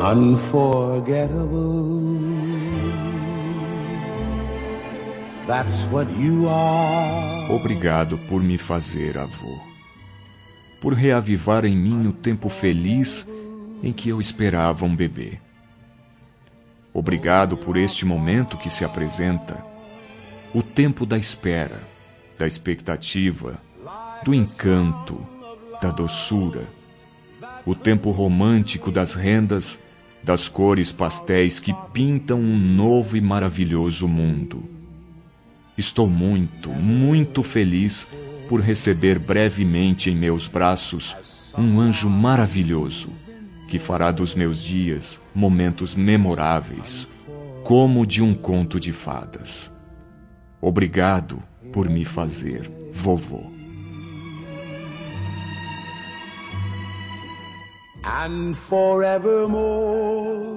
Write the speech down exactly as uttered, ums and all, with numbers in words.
unforgettable. That's what you are. Obrigado por me fazer avô, por reavivar em mim o tempo feliz em que eu esperava um bebê. Obrigado por este momento que se apresenta, o tempo da espera, da expectativa, do encanto, da doçura, o tempo romântico das rendas, das cores pastéis que pintam um novo e maravilhoso mundo. Estou muito, muito feliz por receber brevemente em meus braços um anjo maravilhoso, que fará dos meus dias momentos memoráveis, como de um conto de fadas. Obrigado por me fazer vovô. And forevermore